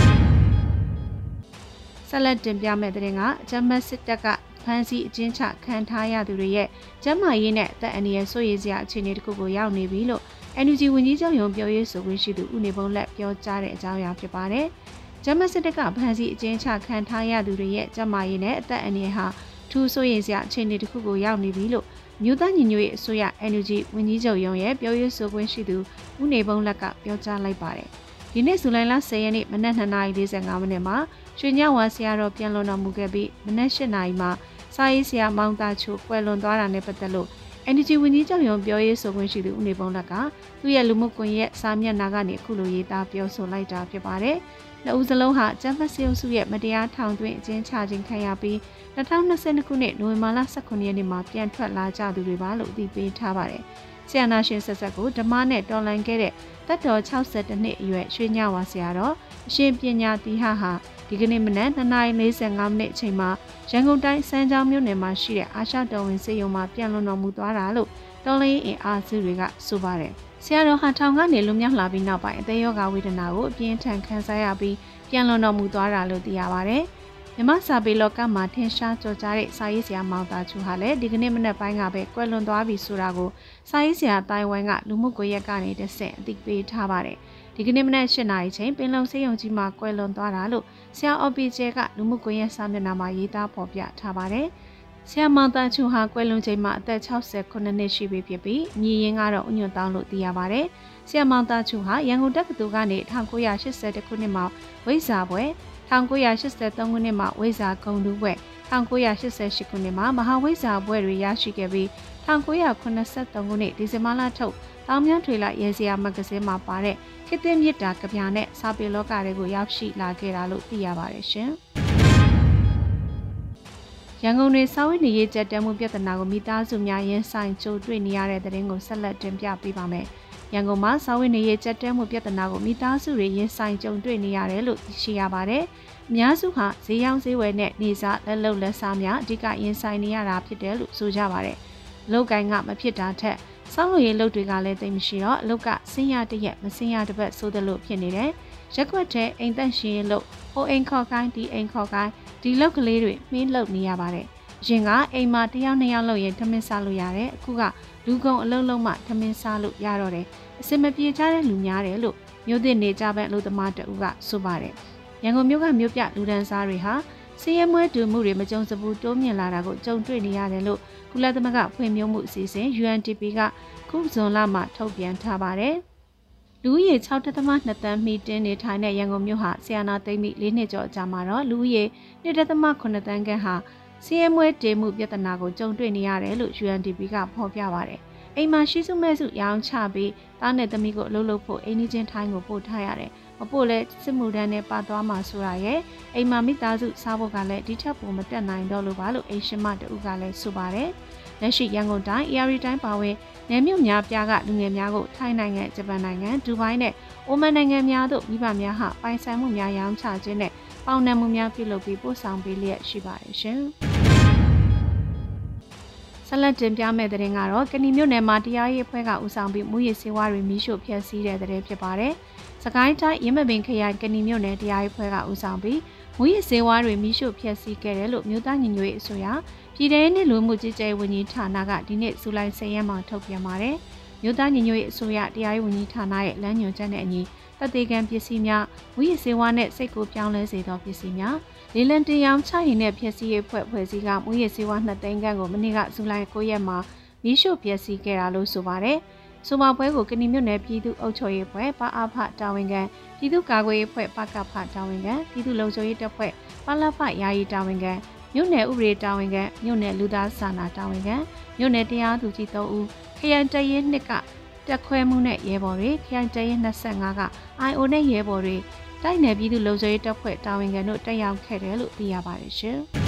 ဆက်လက်တင်ပြမယ့်တဲ့ကဂျမတ်စစ်တပ်ကဖမ်းဆီးအကျဉ်းချခံထားရသူတွေရဲ့ကျန်းမာရေးနဲ့အသက်အန္တရာယ်စိုးရိမ်စရာအခြေအနေတစ်ခုကိုရောက်နေပြီလို့ အန် ယူ ဂျီ ဝန်ကြီးချုပ်ရုံးပြောရေးဆိုခွင့်ရှိသူဦးနေဘုံလက်ပြောကြားတဲ့အကြောင်းအရာဖြစ်ပါတယ်။ဂျမတ်စစ်တပ်ကဖမ်းဆီးအကျဉ်းချခံထားရသူတွေရဲ့ကျန်းမာရေးနဲ့အသက်အန္တရာယ်ဟာထူးစိုးရိမ်စရာအခြေအနေတစ်ခုကိုရောက်နေပြီလို့မြို့သားညီညွတ်ရေးအစိုးရ အန် ယူ ဂျီ ဝန်ကြီးချုပ်ရုံးရဲ့ပြောရေးဆိုခွင့်ရှိသူဦးနေဘုံလက်ကပြောကြားလိုက်ပါတယ်။ဒီနေ့ဇူလိုင်လ၁၀ရက်နေ့မနက်၂နာရီ၄၅မိနစ်မှာရွှေညဝါဆရာတော်ပြန်လွန်တော်မူခဲ့ပြီးမနက်၈နာရီမှာစာရေးဆရာမောင်သားချိုကွယ်လွန်သွားတာနဲ့ပတ်သက်လို့ အန် ယူ ဂျီ ဝန်ကြီးချုပ်ရုံးပြောရေးဆိုခွင့်ရှိသူဦးနေဘုံလက်ကသူ့ရဲ့လူမှုကွန်ရက်စာမျက်နှာကနေအခုလိုရေးသားပြောဆိုလိုက်တာဖြစ်ပါတယ်။နှစ်ဦးစလုံးဟာကျန်းမာရေးစုရဲ့မတရားထောင်သွင်းအကျဉ်းချခြင်းခံရပြီး၂၀၂၂ခုနှစ်နိုဝင်ဘာလ၁၉ရက်နေ့မှာပြန်ထွက်လာကြသူတွေပါလို့အသိပေးထားပါတယ်။ဆရာနာရှင်ဆက်ဆက်ကိုဓမ္မနဲ့တော်လှန်ခဲ့တဲ့သက်တော်၆၁နှစ်အရွယ်ရွှေညဝါဆရာတော်အရှင်ပညာသီဟဟာဒီကနေ့မနက်၂နာရီ၄၅မိနစ်အချိန်မှာရန်ကုန်တိုင်းစမ်းချောင်းမြို့နယ်မှာရှိတဲ့အာရှတော်ဝင်ဆေးရုံမှာပြန်လွန်တော်မူသွားတာလို့တော်လှန်ရေးအင်အားစုတွေကဆိုပါတယ်။ဆရာတော်ဟာထောင်ကနေလွတ်မြောက်လာပြီးနောက်ပိုင်းအသက်ရောဂါဝေဒနာကိုအပြင်းထန်ခံစားရပြီးပြန်လွန်တော်မူသွားတာလို့သိရပါတယ်။မြမစာပေလောကမှာထင်ရှားကြော်ကြားတဲ့စာရေးဆရာမောင်သားချူဟာလည်းဒီကနေ့မနက်ပိုင်းကပဲကွယ်လွန်သွားပြီဆိုတာကိုစာရေးဆရာတိုင်ဝမ်ကလူမှုကွန်ရက်ကနေတဆင့်အသိပေးထားပါတယ်။ဒီကနေ့မနက်၈နာရီချိန်ပင်လုံဆေးရုံကြီးမှာကွယ်လွန်သွားတာလို့ဆရာအော်ပီကျဲကလူမှုကွန်ရက်စာမျက်နှာမှာရေးသားဖော်ပြထားပါတယ်။ဆရာမောင်တန်ချူဟာကွယ်လွန်ချိန်မှာအသက်၆၀ခုနှစ်ရှိပြီဖြစ်ပြီးညီရင်းကတော့ဥညွန့်တောင်းလို့သိရပါတယ်။ဆရာမောင်တန်ချူဟာရန်ကုန်တက္ကသိုလ်ကနေ၁၉၈၁ခုနှစ်မှာဝိဇ္ဇာဘွဲ့၁၉၈၃ခုနှစ်မှာဝိဇ္ဇာဂုဏ်ထူးဘွဲ့၁၉၈၈ခုနှစ်မှာမဟာဝိဇ္ဇာဘွဲ့တွေရရှိခဲ့ပြီး၁၉၇၃ခုနှစ်ဒီဇင်ဘာလထုတ်တောင်မြထွေလာရဲစရာမဂ္ဂဇင်းမှာပါတဲ့ခေတ်သစ်မြစ်တာကဗျာနဲ့စာပေလောကတွေကိုရောက်ရှိလာခဲ့တာလို့သိရပါတယ်ရှင်။ရန်ကုန်တွင်စာဝတ်နေရေးကြက်တဲမှုပြဿနာကိုမိသားစုများရင်ဆိုင်ကြိုတွေ့နေရတဲ့တဲ့ရင်ကိုဆက်လက်တင်ပြပေးပါမယ်။ရန်ကုန်မှာစာဝတ်နေရေးကြက်တဲမှုပြဿနာကိုမိသားစုတွေရင်ဆိုင်ကြုံတွေ့နေရတယ်လို့သိရှိရပါတယ်။အများစုဟာဈေးရောင်းဈေးဝယ်နဲ့နေစားလက်လုံလက်စားများအဓိကရင်ဆိုင်နေရတာဖြစ်တယ်လို့ဆိုကြပါတယ်။လောက်ကိုင်းကမဖြစ်တာထက်စောင်းလို့ရေးလုပ်တွေကလည်းသိမရှိတော့အလုတ်ကဆင်းရတရက်မဆင်းရတစ်ပတ်ဆိုသလိုဖြစ်နေတယ်။ရက်ွက်တဲ့အိမ်သက်ရှင်ရေးလုပ်ဟိုအိမ်ခေါ်ကိုင်းဒီအိမ်ခေါ်ကိုင်းဒီလောက်ကလေးတွေနှင်းလုပ်နေရပါတယ်။အရင်ကအိမ်မှာတစ်ယောက်နှစ်ယောက်လုပ်ရင်ထမင်းစားလို့ရတယ်။အခုကလူကုန်အလုံးလုံးမှထမင်းစားလို့ရတော့တယ်။အစင်မပြေကြတဲ့လူများတယ်လို့မြို့သစ်နေကြတဲ့အလုပ်သမားတအုပ်ကဆိုပါတယ်။ရန်ကုန်မြို့ကမြို့ပြလူဒန်းစားတွေဟာစည်ရဲမွဲတူမှုတွေမကြုံစဘူးတိုးမြင့်လာတာကိုကြုံတွေ့နေရတယ်လို့ကုလသမဂ္ဂဖွံ့ဖြိုးမှုအစီအစဉ် U N D P ကခုဇွန်လမှာထုတ်ပြန်ထားပါတယ်။လူဦးရေ၆ဒသမ ၂ သန်းမှီတင်းနေထိုင်တဲ့ရန်ကုန်မြို့ဟာဆီယနာသိမ့်မိ၄နှစ်ကျော်အကြာမှာတော့လူဦးရေ၂ဒသမ၇သန်းခန့်ဟာစည်ရဲမွဲတေမှုပြဿနာကိုကြုံတွေ့နေရတယ်လို့ U N D P ကဖော်ပြပါတယ်။အိမ်မှာရှိစုမဲ့စုရောင်းချပြီးသားနဲ့သမီးကိုအလုပ်လုပ်ဖို့အိမ်ကြီးချင်းထိုင်းကိုပို့ထားရတယ်။မပို့လဲစစ်မှုထမ်းနဲ့ပါသွားမှာဆိုတာရဲ့အိမ်မှာမိသားစုစားဖို့ကလည်းဒီထက်ပိုမတက်နိုင်တော့လို့ပါလို့အိမ်ရှင်မတူကလည်းဆိုပါတယ်။လက်ရှိရန်ကုန်တိုင်း A R D တိုင်းပါဝင်နယ်မြို့များပြားကလူငယ်များကိုထိုင်းနိုင်ငံဂျပန်နိုင်ငံဒူဘိုင်းနဲ့အိုမန်နိုင်ငံများတို့မိဘများဟာပိုင်ဆိုင်မှုများရောင်းချခြင်းနဲ့ပေါင်နှံမှုများပြုလုပ်ပြီးပို့ဆောင်ပေးလျက်ရှိပါတယ်ရှင်။ဆက်လက်တင်ပြမယ့်တဲ့ရင်ကတော့ကဏီမြို့နယ်မှာတရားရေးအဖွဲ့ကဦးဆောင်ပြီးမူရည်စေဝါတွေမိရှို့ဖျက်ဆီးတဲ့တဲ့ဖြစ်ပါတယ်။စကိုင်းတိုင်းရင်းမပင်ခရိုင်ကဏီမြို့နယ်တရားရေးအဖွဲ့ကဦးဆောင်ပြီးမူရည်စေဝါတွေမိရှို့ဖျက်ဆီးခဲ့တယ်လို့မြို့သားညီညွတ်ရေးအစိုးရပြည်ထောင်စုလူမှုကြီးကြပ်ရေးဝန်ကြီးဌာနကဒီနေ့ဇူလိုင်၁၀ရက်မှာထုတ်ပြန်ပါတယ်။မြို့သားညီညွတ်ရေးအစိုးရတရားရေးဝန်ကြီးဌာနရဲ့လမ်းညွှန်ချက်နဲ့အညီတပ်သေးကံပစ္စည်းများမူရည်စေဝါနဲ့စိတ်ကိုပြောင်းလဲစေသောပစ္စည်းများလေလံတင်ရောင်ချရင်နဲ့ဖျက်ဆီးရေးဖွဲ့ဖွဲ့စည်းကမူရည်စေဝါနှစ်သိန်းခန့်ကိုမနေ့ကဇူလိုင်၉ရက်မှာမိရှို့ဖျက်ဆီးခဲ့တာလို့ဆိုပါတယ်။ဆိုမပွဲကိုကဏီမြို့နယ်ပြည်သူ့အုပ်ချုပ်ရေးဖွဲ့ပအဖတာဝန်ခံပြည်သူ့ကာကွယ်ရေးဖွဲ့ပကဖတာဝန်ခံပြည်သူ့လုံခြုံရေးတပ်ဖွဲ့ပလဖယာယီတာဝန်ခံမြို့နယ်ဥပဒေတာဝန်ခံမြို့နယ်လူသားစာနာတာဝန်ခံမြို့နယ်တရားသူကြီး၃ဦးခရိုင်တရဲနှစ်ကတက်ခွဲမှုနဲ့ရဲဘော်တွေခရိုင်တရဲ၂၅က I O နဲ့ရဲဘော်တွေတိုက်နယ်ပြည်သူ့လုံခြုံရေးတပ်ဖွဲ့တာဝန်ခံတို့တက်ရောက်ခဲ့တယ်လို့သိရပါတယ်ရှင်။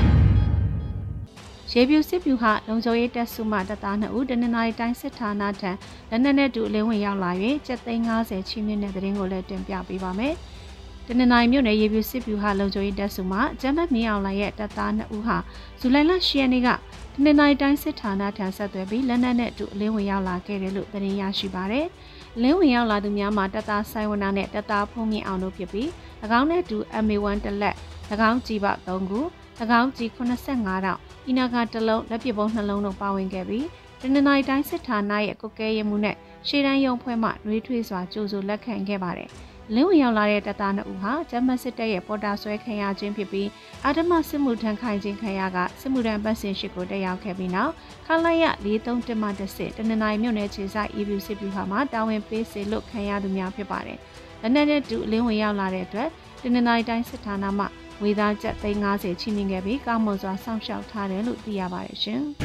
ရေပြူစစ်ပြူဟာလုံခြုံရေးတပ်စုမှတပ်သားနှစ်ဦးတနင်္လာရီတိုင်းစစ်ဌာနထံလက်နက်နဲ့တူအလင်းဝင်ရောက်လာ၍ကျပ်သိန်း၅၀ချီးမြှင့်တဲ့သတင်းကိုလည်းတင်ပြပေးပါမယ်။တနင်္လာရီမြို့နယ်ရေပြူစစ်ပြူဟာလုံခြုံရေးတပ်စုမှကျမ်းမတ်မင်းအောင်လှိုင်ရဲ့တပ်သားနှစ်ဦးဟာဇူလိုင်လ၈ရက်နေ့ကတနင်္လာရီတိုင်းစစ်ဌာနထံဆက်သွယ်ပြီးလက်နက်နဲ့တူအလင်းဝင်ရောက်လာခဲ့တယ်လို့သတင်းရရှိပါတယ်။လင်းဝင်ရောက်လာသူများမှာတပ်သားဆိုင်ဝနာနဲ့တပ်သားဖုံးမြင့်အောင်တို့ဖြစ်ပြီး၎င်းနဲ့တူ M A ၁ တလက်၎င်းကြည်ပ၃ခု၎င်းကြည်၈၅တောင်အီနာကတလုံးလက်ပစ်ပုံးနှလုံးတို့ပါဝင်ခဲ့ပြီးတနင်္လာရီတိုင်းစစ်ဌာနရဲ့ကုတ်ကဲရဲမှုနဲ့ရှေ့တန်းရုံဖွဲ့မှနှွေးထွေးစွာကြိုးဆိုလက်ခံခဲ့ပါတယ်။လင်းဝင်ရောက်လာတဲ့တပ်သားနှစ်ဦးဟာဂျမတ်စစ်တပ်ရဲ့ပေါ်တာဆွဲခံရခြင်းဖြစ်ပြီးအာဓမစစ်မှုထမ်းခိုင်ခြင်းခံရကစစ်မှုထမ်းပတ်စင်ရှိကိုတက်ရောက်ခဲ့ပြီးနောက်ခလာရ၄၃၁မှတစ်စစ်တနင်္လာရီမြို့နယ်ခြေဆိုင်အေးပြူစစ်ပြူဟာမှာတာဝန်ပေးစေလို့ခံရသူများဖြစ်ပါတယ်။လက်နက်နဲ့တူအလင်းဝင်ရောက်လာတဲ့အတွက်တနင်္လာရီတိုင်းစစ်ဌာနမှဝေသားကျပ်သိန်း၅၀ချီးမြှင့်ခဲ့ပြီးကောင်းမွန်စွာစောင့်ရှောက်ထားတယ်လို့သိရပါတယ်ရှင်။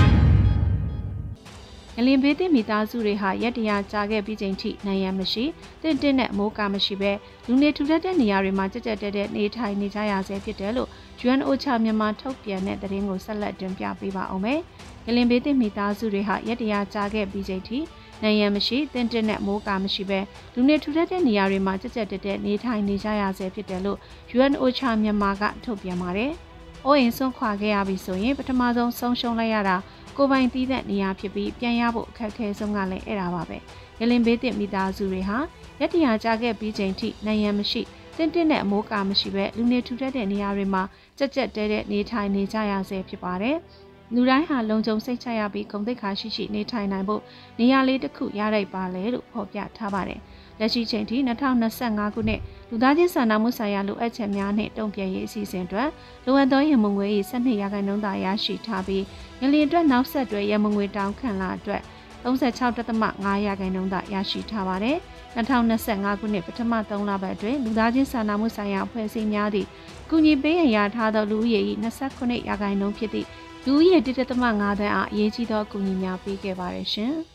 ငလင်ဘေးသင့်မိသားစုတွေဟာရက်တရာကြာခဲ့ပြီးချိန်ထိနိုင်ရန်မရှိတင့်တင့်နဲ့မိုးကာမရှိပဲလူနေထူထပ်တဲ့နေရာတွေမှာကြက်ကြက်တဲတဲနေထိုင်နေကြရဆဲဖြစ်တယ်လို့ U N O C H A မြန်မာထုတ်ပြန်တဲ့သတင်းကိုဆက်လက်တင်ပြပေးပါအောင်မယ်။ငလင်ဘေးသင့်မိသားစုတွေဟာရက်တရာကြာခဲ့ပြီးချိန်ထိနိုင်ရန်မရှိတင့်တင့်နဲ့မိုးကာမရှိပဲလူနေထူထပ်တဲ့နေရာတွေမှာကြက်ကြက်တဲတဲနေထိုင်နေကြရဆဲဖြစ်တယ်လို့ U N O C H A မြန်မာကထုတ်ပြန်ပါတယ်။အိုးအိမ်ဆုံးခွာခဲ့ရပြီဆိုရင်ပထမဆုံးဆုံးရှုံးလိုက်ရတာကိုပိုင်တီးတဲ့နေရာဖြစ်ပြီးပြန်ရဖို့အခက်အခဲဆုံးကလည်းအဲ့ဒါပါပဲ။ရလင်ဘေးတင်မိသားစုတွေဟာရက်တရာကြာခဲ့ပြီးချိန်ထိနိုင်ရန်မရှိတင့်တင့်နဲ့အမိုးကာမရှိပဲလူနေထူထပ်တဲ့နေရာတွေမှာကြက်ကြက်တဲတဲနေထိုင်နေကြရဆဲဖြစ်ပါတယ်။လူတိုင်းဟာလုံခြုံစိတ်ချရပြီးဂုဏ်သိက္ခာရှိရှိနေထိုင်နိုင်ဖို့နေရာလေးတစ်ခုရလိုက်ပါလေလို့ဖော်ပြထားပါတယ်။လက်ရှိချိန်ထိ၂၀၂၅ခုနှစ်လူသားချင်းစာနာမှုဆိုင်ရာလိုအပ်ချက်များနဲ့တုံ့ပြန်ရေးအစီအစဉ်အတွက်လိုအပ်သောရမုံငွေ၏၁၂ရာခိုင်နှုန်းသာရရှိထားပြီးငလျင်အတွက်နောက်ဆက်တွဲရမုံငွေတောင်းခံလာအတွက်၃၆.၅ရာခိုင်နှုန်းသာရရှိထားပါတယ်။၂၀၂၅ခုနှစ်ပထမ၃လပတ်အတွင်းလူသားချင်းစာနာမှုဆိုင်ရာအဖွဲ့အစည်းများသည့်ကူညီပေးရန်ရထားသောလူဦးရေ၏၂၉ရာခိုင်နှုန်းဖြစ်သည့်လူဦးရေ၁.၅သန်းအားအရေးကြီးသောအကူအညီများပေးခဲ့ပါတယ်ရှင်။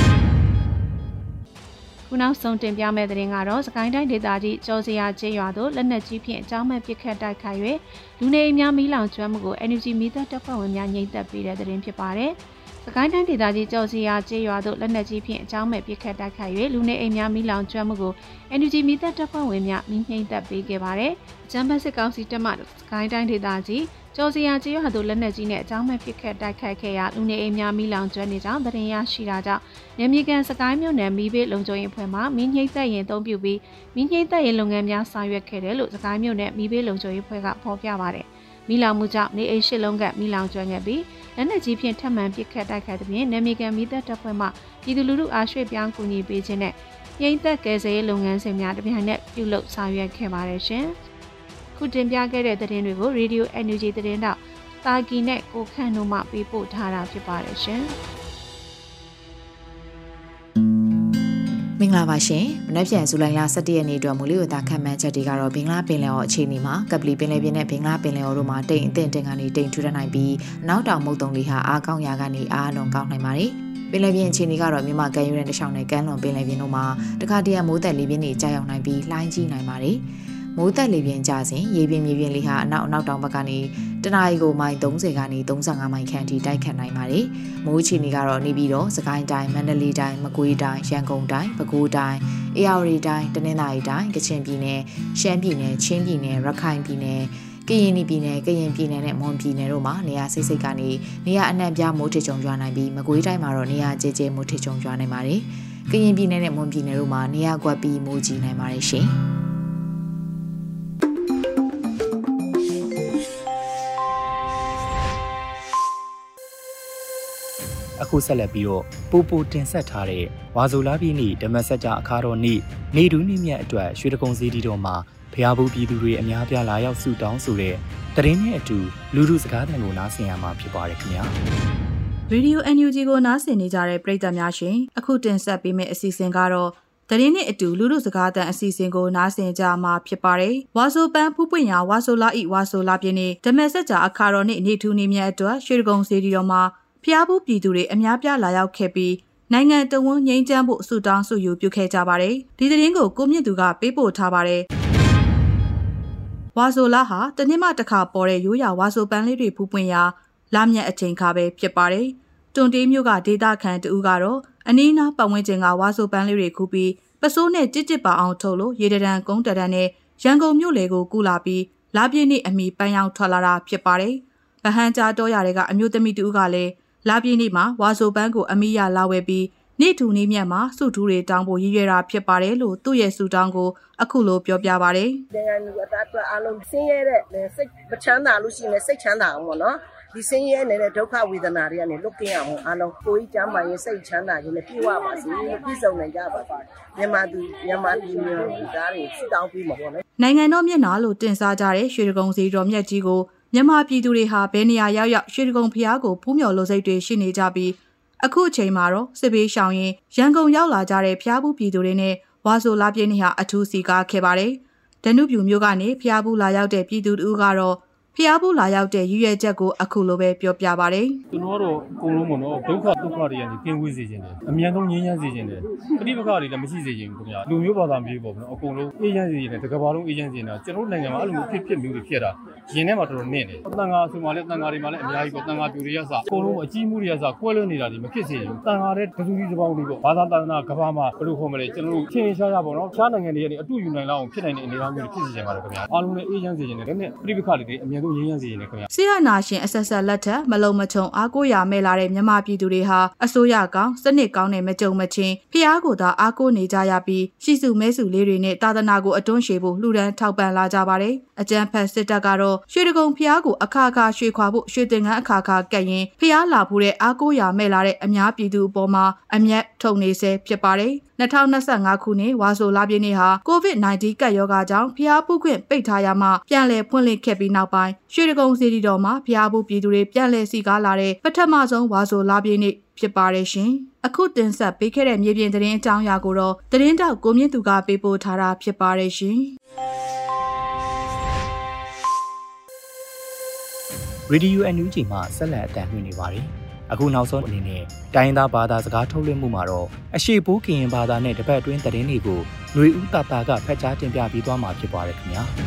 ခုနောက်ဆုံးတင်ပြမယ့်သတင်းကတော့စကိုင်းတိုင်းဒေသကြီးကျော်စရာကျေးရွာသို့လက်နက်ကြီးဖြင့်အကြောင်းမဲ့ပစ်ခတ်တိုက်ခိုက်၍လူနေအိမ်များမီးလောင်ကျွမ်းမှုကို N U G မီးသတ်တပ်ဖွဲ့ဝင်များငြိမ်းသက်ပေးတဲ့သတင်းဖြစ်ပါတယ်။စကိုင်းတိုင်းဒေသကြီးကျော်စရာကျေးရွာသို့လက်နက်ကြီးဖြင့်အကြောင်းမဲ့ပစ်ခတ်တိုက်ခိုက်၍လူနေအိမ်များမီးလောင်ကျွမ်းမှုကို N U G မီးသတ်တပ်ဖွဲ့ဝင်များမီးငြိမ်းသက်ပေးခဲ့ပါတယ်။အကြမ်းဖက်စစ်ကောင်စီတပ်မှစကိုင်းတိုင်းဒေသကြီးကျော်စရာကျေးရွာသို့လက်နက်ကြီးနဲ့အကြောင်းမဲ့ပစ်ခတ်တိုက်ခိုက်ခဲ့ရာလူနေအိမ်များမီးလောင်ကျွမ်းနေကြောင်းသတင်းရရှိတာကြောင့်နယ်မြေကန်စကိုင်းမြို့နယ်မီးဘေးလုံခြုံရေးအဖွဲ့မှမီးငြိမ်းသက်ရင်အသုံးပြုပြီးမီးငြိမ်းသက်ရင်လုပ်ငန်းများဆောင်ရွက်ခဲ့တယ်လို့စကိုင်းမြို့နယ်မီးဘေးလုံခြုံရေးအဖွဲ့ကဖော်ပြပါတယ်။မီးလောင်မှုကြောင့်နေအိမ်ရှစ်လုံးကမီးလောင်ကျွမ်းခဲ့ပြီးလက်နက်ကြီးဖြင့်ထပ်မံပစ်ခတ်တိုက်ခိုက်တဲ့ပြင်နယ်မြေကန်မီးတပ်တပ်ဖွဲ့မှပြည်သူလူထုအားရွှေ့ပြောင်းကူညီပေးခြင်းနဲ့ငြိမ်းသက်ကယ်ဆယ်ရေးလုပ်ငန်းစဉ်များတပြိုင်နက်ပြုလုပ်ဆောင်ရွက်ခဲ့ပါတယ်ရှင်။ခုတင်ပြခဲ့တဲ့သတင်းတွေကို Radio N U G သတင်းတောက်တာကီနဲ့ကိုခန့်တို့မှပေးပို့ထားတာဖြစ်ပါတယ်ရှင်။မင်္ဂလာပါရှင်။မနက်ဖြန်ဇူလိုင်လ၁၁ရက်နေ့အတွက်မူလီဝတာခန့်မှန်းချက်တွေကတော့ဘင်္ဂလားပင်လယ်အော်အခြေအနေမှာကပလီပင်လယ်ပြင်နဲ့ဘင်္ဂလားပင်လယ်အော်တို့မှာတိမ်အထင်တင်ကနေတိမ်ထူထပ်နိုင်ပြီးနောက်တောင်မုတ်တုံတွေဟာအားကောင်းရာကနေအားလွန်ကောင်းနိုင်ပါတယ်။ပင်လယ်ပြင်အခြေအနေကတော့မြန်မာကမ်းရိုးတန်းတစ်လျှောက်နဲ့ကမ်းလွန်ပင်လယ်ပြင်တို့မှာတခါတရံမိုးသက်လေပြင်းတွေကြာရောက်နိုင်ပြီးလှိုင်းကြီးနိုင်ပါတယ်။မိုးသက်လေပြင်းကြစဉ်ရေပြင်မြေပြင်လေဟာအနောက်အနောက်တောင်ဘက်ကနေတနအီကိုမိုင်၃၀ကနေ၃၅မိုင်ခန့်ထိတိုက်ခတ်နိုင်ပါတယ်။မိုးအခြေအနေကတော့နေပြီးတော့စကိုင်းတိုင်းမန္တလေးတိုင်းမကွေးတိုင်းရန်ကုန်တိုင်းပဲခူးတိုင်းအေရဝတီတိုင်းတနင်္သာရီတိုင်းကချင်ပြည်နယ်ရှမ်းပြည်နယ်ချင်းပြည်နယ်ရခိုင်ပြည်နယ်ကရင်ပြည်နယ်ကရင်ပြည်နယ်နဲ့မွန်ပြည်နယ်တို့မှာနေရာစိတ်စိတ်ကနေနေရာအနှံ့ပြားမိုးထစ်ချုံရွာနိုင်ပြီးမကွေးတိုင်းမှာတော့နေရာကျဲကျဲမိုးထစ်ချုံရွာနိုင်ပါတယ်။ကရင်ပြည်နယ်နဲ့မွန်ပြည်နယ်တို့မှာနေရာကွက်ပြီးမိုးကြီးနိုင်ပါတယ်ရှင်။အခုဆက်လက်ပြီးတော့ပိုပိုတင်ဆက်ထားတဲ့ဝါဆိုလာပြည်နေ့ဓမ္မစကြာအခါတော်နေ့နေဒူးနေ့မြတ်အတွက်ရွှေတကုံစီတီတော်မှာဖျားဘူးပြည်သူတွေအများပြားလာရောက်ဆုတောင်းဆိုတဲ့တရင်နဲ့အတူလူလူစကားသံကိုနားဆင်ရမှာဖြစ်ပါတယ်ခင်ဗျာ။ Radio N U G ကိုနားဆင်နေကြတဲ့ပရိသတ်များရှင်အခုတင်ဆက်ပေးမယ့်အစီအစဉ်ကတော့တရင်နဲ့အတူလူလူစကားသံအစီအစဉ်ကိုနားဆင်ကြမှာဖြစ်ပါတယ်။ဝါဆိုပန်းဖူးပွင့်ရာဝါဆိုလာဤဝါဆိုလာပြည်နေ့ဓမ္မစကြာအခါတော်နေ့နေထူးနေ့မြတ်အတွက်ရွှေတကုံစီတီတော်မှာဖျားဘူးပြည်သူတွေအများပြားလာရောက်ခဲ့ပြီးနိုင်ငံတဝန်းငြိမ်းချမ်းဖို့ဆုတောင်းဆုယူပြုခဲ့ကြပါတယ်။ဒီသတင်းကိုကိုမြင့်သူကပေးပို့ထားပါတယ်။ဝါဆိုလာဟာတနေ့မှတစ်ခါပေါ်တဲ့ရိုးရာဝါဆိုပန်းလေးတွေဖူးပွင့်ရာလမြတ်အချိန်ခါပဲဖြစ်ပါတယ်။တွန်တေးမျိုးကဒေတာခန်တူကတော့အနီးနားပတ်ဝန်းကျင်ကဝါဆိုပန်းလေးတွေခူးပြီးပစိုးနဲ့ကြစ်ကြစ်ပါအောင်ထုတ်လို့ရေတရန်ကုန်းတရန်နဲ့ရန်ကုန်မြို့လေကိုကူလာပြီးလာပြည့်နေ့အမိပန်းရောက်ထွက်လာတာဖြစ်ပါတယ်။ဗဟန်းကြားတော်ရတွေကအမျိုးသမီးတူကလည်းလာပြည့်နေ့မှာဝါဆိုပန်းကိုအမိရလာဝဲပြီးနေ့ထူနေ့မြတ်မှာစုထူတွေတောင်းဖို့ရည်ရွယ်တာဖြစ်ပါတယ်လို့သူ့ရဲ့စုတောင်းကိုအခုလိုပြောပြပါတယ်။နိုင်ငံလူအသားအတွက်အားလုံးဆင်းရဲတဲ့စိတ်မချမ်းသာလို့ရှိရင်စိတ်ချမ်းသာအောင်ပေါ့နော်။ဒီဆင်းရဲနေတဲ့ဒုက္ခဝေဒနာတွေကနေလွတ်ကင်းအောင်အားလုံးကိုယ်ကြီးကျမ်းမာရေးစိတ်ချမ်းသာခြင်းနဲ့ပြည့်ဝပါစေ။ပြည့်စုံနိုင်ကြပါစေ။မြန်မာသူမြန်မာပြည်မျိုးလူသားတွေစုတောင်းပြီးမှာပေါ့နော်။နိုင်ငံတော်မျက်နှာလို့တင်စားကြတဲ့ရွှေတကုံစီတော်မြတ်ကြီးကိုမြန်မာပြည်သူတွေဟာဘယ်နေရာရောက်ရောက်ရွှေတကုံဖျားကိုဖူးမြော်လို့စိတ်တွေရှိနေကြပြီးအခုအချိန်မှာတော့စစ်ဘေးရှောင်ရင်ရန်ကုန်ရောက်လာကြတဲ့ဖျားဘူးပြည်သူတွေနဲ့ဝါဆိုလာပြည့်နေ့ဟာအထူးစီကားခဲ့ပါတယ်။ဒနုပြူမျိုးကနေဖျားဘူးလာရောက်တဲ့ပြည်သူတို့ကတော့ဖျားဘူးလာရောက်တဲ့ရည်ရွယ်ချက်ကိုအခုလိုပဲပြောပြပါတယ်။ကျွန်တော်တို့အကုန်လုံးပေါ့နော်ဒုက္ခဒုက္ခတွေကနေကင်းဝေးစေခြင်းတယ်အမြန်ဆုံးငြိမ်းချမ်းစေခြင်းတယ်ပဋိပက္ခတွေလည်းမရှိစေခြင်းဘူးခင်ဗျာလူမျိုးဘာသာမျိုးပေါ့နော်အကုန်လုံးအေးချမ်းစေခြင်းတယ်တကဘာလုံးအေးချမ်းစေတာကျွန်တော်တို့နိုင်ငံမှာအဲ့လိုမျိုးဖြစ်ဖြစ်မျိုးတွေဖြစ်တာရင်းထဲမှာတော်တော်နစ်နေတန်ဃာဆိုမှလည်းတန်ဃာတွေမှလည်းအများကြီးပေါ့တန်ဃာပြူတွေရစအကုန်လုံးအကြီးမှုတွေရစကွဲလွဲနေတာတွေမဖြစ်စေဘူးတန်ဃာတဲ့ဒုတိယတစ်ပေါင်းတွေပေါ့ဘာသာတန်ဃာကဘာမှာဘယ်လိုခေါ်မလဲကျွန်တော်တို့ချင်းရှားရပေါ့နော်ခြားနိုင်ငံတွေကနေအတူယူနိုင်လောက်အောင်ဖြစ်နိုင်တဲ့အနေအထားမျိုးတွေဖြစ်စေချင်ပါတယ်ခင်ဗျာအားလုံးလည်းအေးချမ်းစေခြင်းတယ်ဒါနဲ့ပဋိပက္ခတွေအမြန်ဆုံးငြိမ်းချမ်းစေခြင်းတယ်ခင်ဗျာဆရာနာရှင်အဆက်ဆက်လက်ထက်မလုံမချုံအားကိုးရမဲ့လာတဲ့မြန်မာပြည်သူတွေဟာအစိုးရကောင်းစနစ်ကောင်းနဲ့မကြုံမချင်းဖျားကိုသာအားကိုးနေကြရပြီးရှိစုမဲစုလေးတွေနဲ့တာသနာကိုအတွန်းရှည်ဖို့လှူဒန်းထောက်ပံ့လာကြပါတယ်။အကြံဖက်စစ်တပ်ကတော့ရွှေတကုံဖျားကိုအခါခါရွှေခွာဖို့ရွှေသင်္ကန်းအခါခါကပ်ရင်ဖျားလာဖို့တဲ့အားကိုးရမဲ့လာတဲ့အများပြည်သူအပေါ်မှာအမျက်ထုတ်နေဆဲဖြစ်ပါတယ်။နှစ်ထောင်နှစ်ဆယ့်ငါခုနှစ်ဝါဆိုလပြည့်နေ့ဟာ ကိုဗစ် ၁၉ ကပ်ရောဂါကြောင့်ဖျားဖူးခွင့်ပိတ်ထားရမှပြန်လည်ဖွင့်လှစ်ခဲ့ပြီးနောက်ပိုင်းရွှေတကုံစီတီတော်မှာဖျားဖူးပြည်သူတွေပြန်လည်စီကားလာတဲ့ပထမဆုံးဝါဆိုလပြည့်နေ့ဖြစ်ပါတယ်ရှင်။အခုတင်ဆက်ပေးခဲ့တဲ့မြေပြင်သတင်းအကြောင်းအရာကိုတော့သတင်းတောက်ကိုမြင့်သူကပေးပို့ထားတာဖြစ်ပါတယ်ရှင်။ Radio အန် ယူ ဂျီ မှာဆက်လက်အသံလွှင့်နေပါတယ်။အခုနောက်ဆုံးအနေနဲ့တိုင်းသားဘာသာစကားထုတ်လွှင့်မှုမှာတော့အရှိပိုးကရင်ဘာသာနဲ့တပတ်အတွင်းသတင်းတွေကိုຫນွေဦးတာတာကဖတ်ကြားတင်ပြပေးသွားမှာဖြစ်ပါတယ်ခင်ဗျာ။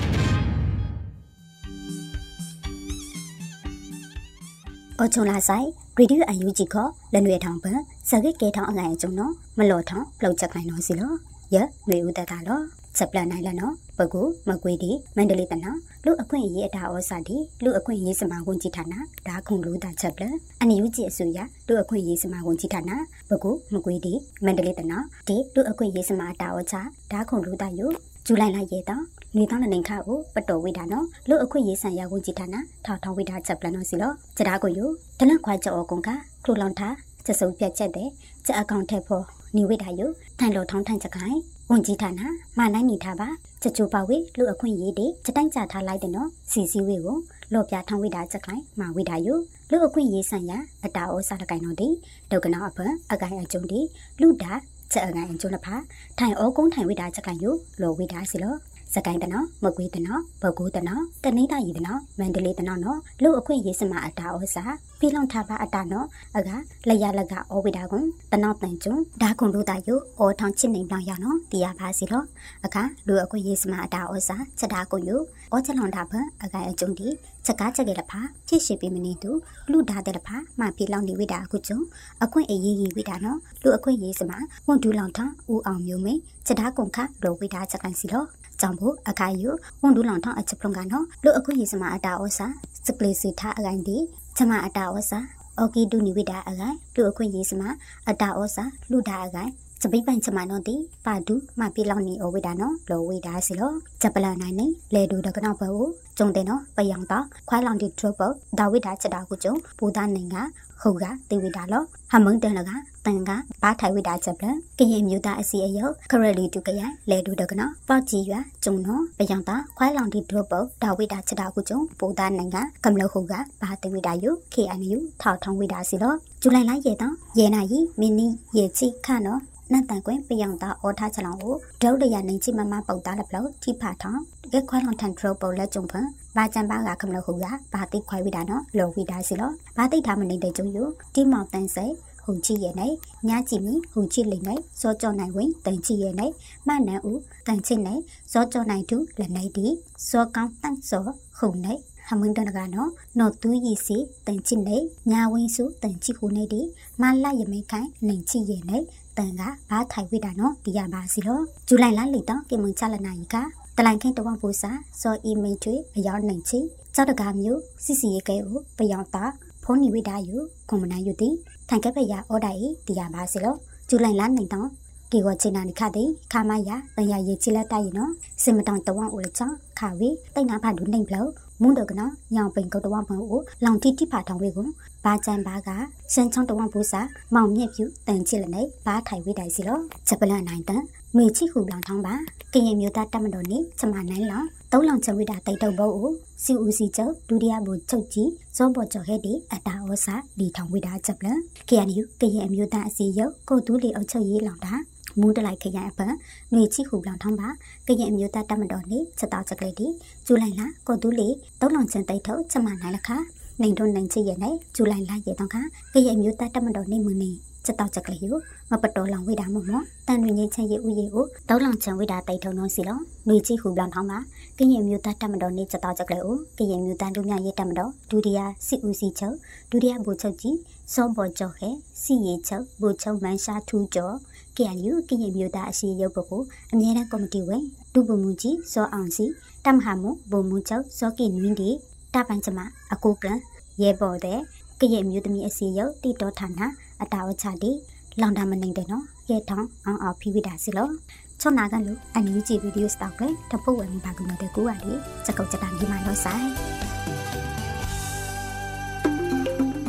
အော်ချုံလာဆိုင် Radio အန် ယူ ဂျီ ကလည်းຫນွေထောင်ပန်စကိကေထောင်အငိုင်ကျုံနော်မလော်ထောင်လောက်ချက်ခိုင်နော်စီလောရຫນွေဦးတာတာလောချက်ပလန်နိုင်လနော်ပကူမကွေဒီမန္တလေးတနာလူအခွင့်အရေးအတာဩစာဒီလူအခွင့်အရေးစမာဝန်ကြီးဌာနဒါခုံလူတာချက်ပလန်အန်ယူဂျီအစိုးရလူအခွင့်အရေးစမာဝန်ကြီးဌာနပကူမကွေဒီမန္တလေးတနာဒီလူအခွင့်အရေးစမာအတာဩချဒါခုံလူတာယဇူလိုင်လရေတောနေတောင်းနေခါကိုပတော်ဝိဒါနော်လူအခွင့်အရေးဆိုင်ရာဝန်ကြီးဌာနထောက်ထောင်းဝိဒါချက်ပလန်နော်စီလောစတာကိုယတလန့်ခွာကြောကုံကခလူလောင်ထားချက်စုံပြက်ချက်တဲ့ချက်အကောင့်ထက်ဖို့နေဝိဒါယထိုင်လောထောင်းထိုင်ချက်ခိုင်ဝန်ကြီးဌာနမနိုင်နေထားပါချချိုပါဝေလူအခွင့်ရေးတွေစတိုင်းကြထားလိုက်တဲ့နော်စီစီဝေကိုလော့ပြထောင်းဝိတာချက်ခိုင်မာဝိတာယုလူအခွင့်ရေးဆိုင်ရာအတာဩစာတကိုင်တော်ဒီဒုက္ကနာအဖန်အကိုင်အကျုံဒီလူတာချက်အကိုင်အကျုံနဖာထိုင်ဩကုန်းထိုင်ဝိတာချက်ခိုင်ယုလောဝိတာစီလောစကိုင်းတနော်မကွေးတနော်ဘကူတနော်တနိဒရီတနော်မန္တလေးတနော်နော်လူအခွင့်ရေးစမအတာဩစာဖိလောင်ထားပါအတာနော်အကလရလကဩဝိတာကွန်တနော်တန်ကျုံဒါကွန်လူတာယုဩထောင်းချစ်နေပြောင်းရနော်တရားပါစီလောအခါလူအခွင့်ရေးစမအတာဩစာချက်တာကွန်ယုဩချက်လောင်တာဖန်အကိုင်အကျုံဒီချက်ကားချက်ကေလဖာဖြစ်ရှိပြီးမနေသူလူဒါတဲ့လဖာမဖိလောင်နေဝိတာအခုကျုံအခွင့်အရေးကြီးဝိတာနော်လူအခွင့်ရေးစမဝန်ဒူလောင်ထောင်းဦးအောင်မျိုးမင်းချက်တာကွန်ခလောဝိတာချက်ကန်စီလောကြောင့်ဖို့အခါယူဝန်ဒူလောင်ထောင်းအချက်ပလုံကနော်လူအခွင့်ရေးစမအတာဩစာစပလီစီထားအကိုင်ဒီချမအတာဩစာအော်ကီဒူနီဝိတာအကိုင်လူအခွင့်ရေးစမအတာဩစာလူဒါအကိုင်စပိပိုင်ချမနော်တီပါဒူမပြေလောင်နီအဝိဒါနော်လောဝိဒါစီလောချက်ပလနိုင်နေလေဒူတကနောက်ဘောကျုံတဲ့နော်ပယံတာခွိုင်းလောင်တီထရဘဒါဝိဒါချက်တာကိုကျုံပူသားနိုင်ကဟုတ်ကတေဝိဒါလောဟမုန်တန်လကတန်ကဘာထိုင်ဝိဒါချက်ပလကရင်မျိုးသားအစီအယောခရလီတူကရလေဒူတကနော်ပေါ့ကြည်ရွာကျုံနော်ပယံတာခွိုင်းလောင်တီထရဘဒါဝိဒါချက်တာကိုကျုံပူသားနိုင်ကကမ္လဟုတ်ကဘာတေဝိဒါယု ကေအန်ယူ ထောက်ထောင်းဝိဒါစီလောဇူလိုင်လရေတောရေနာယီမင်းနီရေချီခါနော်နတ်တန်ကွင်ပယံတာအော်ထားချလောင်ကိုဒုဒရနိုင်ချိမမပုတ်တာလပလို့ထိဖာထောင်းကဲခွိုင်းလောင်ထန်ထရပုတ်လက်ကျုံဖန်ဘာချန်ပါကခမလို့ဟုတ်ကဘာတိခွိုင်းဝိဒါနော်လောဝိဒါစီလောဘာတိထားမနေတဲ့ကျုံယူတိမောင်တန်စိဟုန်ချီရဲ့နေညကြည့်မီဟုန်ချီလိမ့်နေစောကြောနိုင်ဝင်တန်ချီရဲ့နေမနန်ဦးတန်ချစ်နေစောကြောနိုင်သူလက်နေဒီစောကောင်းတန့်စောဟုန်နေဟမင်းတန်ကနော်နော်တူရီစီတန်ချစ်နေညာဝင်းစုတန်ချစ်ခုနေဒီမလာရမေခိုင်နိုင်ချီရဲ့နေတန်ကဘာထိုင်ဝိတာနော်ဒီရပါစီလောဇူလိုင်လလီတောင်ကေမွန်ချလနာယီကတလိုင်ခင်းတဝပူစာစောအီမေထွေအယောနိုင်ချီကြောက်တကာမျိုးစစ်စီရဲကဲကိုပယောင်တာဖုန်နီဝိတာယူကွန်မနာယူတီထိုင်ကက်ဖက်ရအော်ဒါဤဒီရပါစီလောဇူလိုင်လနိုင်တောင်ကေကိုချင်နာနိခတဲ့ခါမရတန်ရရေးချီလက်တိုင်နော်စင်မတောင်တဝဦးလချခါဝေတိတ်နာဖာဒူနိုင်ဘလို့မွန်းတော့ကနော်ညောင်ပိန်ကုတ်တဝမောင်ကိုလောင်တိတိဖာထောင်ဝေကိုဘာချန်ဘာကစန်ချောင်းတဝဘူစာမောင်မြက်ပြူတန်ချစ်လည်းနေဘာထိုင်ဝေးတိုင်စီလောချက်ပလန်နိုင်တန်မေချီဟူလောင်ထောင်းပါကရင်မျိုးသားတက်မတော်နေချမနိုင်လောင်သုံးလောင်ချက်ဝေးတာတိတ်တော့ဘောကိုစီဦးစီချုပ်ဒုတိယဘူချုပ်ကြီးစောပေါ်ကျော်ဟဲ့ဒီအတာဩစာဒီထောင်ဝေးတာချက်ပလန်ကေအန်ယူကရင်မျိုးသားအစီရုပ်ကိုတူးလီအုပ်ချုပ်ရေးလောင်တာမူးတလိုက်ခရိုင်အပန်ຫນွေချီဟူလောင်ထောင်းပါကရင်မျိုးသားတက်မတော်နေချက်တောက်ချက်ကလေးဒီဇူလိုင်လကိုတူးလီသုံးလောင်ချန်တိတ်ထုတ်ချမနိုင်လခနိုင်တော့နိုင်ချရဲ့နဲ့ဇူလိုင်လရေတောင်ခကရင်မျိုးသားတက်မတော်နေမနေချက်တောက်ချက်ကလေးကိုမပတော်လောင်ဝိတာမောမောတန်တွင်ငိမ့်ချင်ရဲ့ဥယေကိုသုံးလောင်ချန်ဝိတာတိတ်ထုံတော့စီလောຫນွေချီဟူလောင်ထောင်းပါကရင်မျိုးသားတက်မတော်နေချက်တောက်ချက်ကလေးကိုကရင်မျိုးသားလူမြရေးတက်မတော်ဒုတိယစစ်ဦးစီချုပ်ဒုတိယဘူချုပ်ကြီးစောပေါ်ကျော်ဟဲစီရီချုပ်ဘူချုပ်မန်းရှာထူးကျော်ကေအန်ယူကရင်မျိုးသားအစီရုပ်ပုဂ္ဂိုလ်အမြဲတမ်းကော်မတီဝင်ဒုဗမူကြီးစောအောင်စီတမဟာမုဗမူချုပ်စောကီနွင်းဒီတပန်ချမအကူကလရဲပေါ်တဲ့ကရင်မျိုးသမီးအစီရုပ်တိတော်ဌာနအတာဝချတီလောင်တာမနိုင်တဲ့နော်ရဲထောင်းအောင်အောင်ဖိဝိတာစီလောချောနာကလူအန်ယူဂျီဗီဒီယိုစတောက်ကတပုတ်ဝဲမှာကုနေတဲ့ကူပါလေစကောက်ကြတာဒီမှာတော့ဆိုင်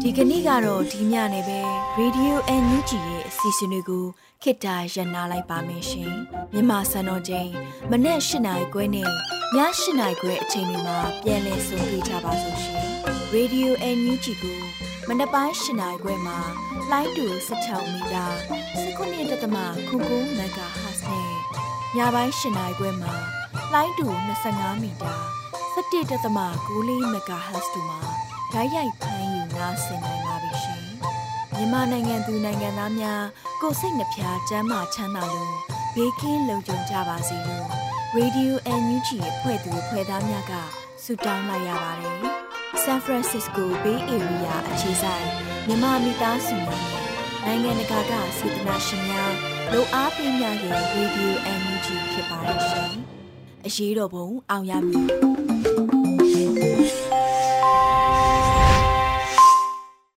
ဒီကနေ့ကတော့ဒီညနေပဲ Radio အန် ယူ ဂျီ ရဲ့အစီအစဉ်တွေကိုခေတ္တရ延လိုက်ပါမယ်ရှင်မြန်မာစံတော်ချိန်မနေ့၈နာရီခွဲနဲ့ည၈နာရီခွဲအချိန်တွေမှာပြန်လည်ဆုံတွေ့ကြပါစို့ရှင် Radio အန် ယူ ဂျီ ကိုမနေ့ပိုင်း၈နာရီခွဲမှာလိုင်းတူ၁၆မီတာ၁၉ဒသမ ခုကိုမဂါဟတ်စ်နဲ့ညပိုင်း၈နာရီခွဲမှာလိုင်းတူ၂၅မီတာ၁၁ဒသမ ၉၄မဂါဟတ်စ်တို့မှာဓာတ်ရိုက်ဖမ်းယူနားဆင်နိုင်ပါပြီရှင်မြန်မာနိုင်ငံသူနိုင်ငံသားများကိုယ်စိတ်နှဖျားကျန်းမာချမ်းသာလို့ဘေးကင်းလုံခြုံကြပါစေလို့ Radio အန် ယူ ဂျီ ရဲ့ဖွဲ့သူဖွဲ့သားများကဆုတောင်းလိုက်ရပါတယ် San Francisco Bay Area အခြေစိုက်မြန်မာမိသားစုများနိုင်ငံတကာကစေတနာရှင်များလို့အားပေးများရဲ့ Radio အန် ယူ ဂျီ ဖြစ်ပါတယ်ရှင်အရေးတော်ပုံအောင်ရမည်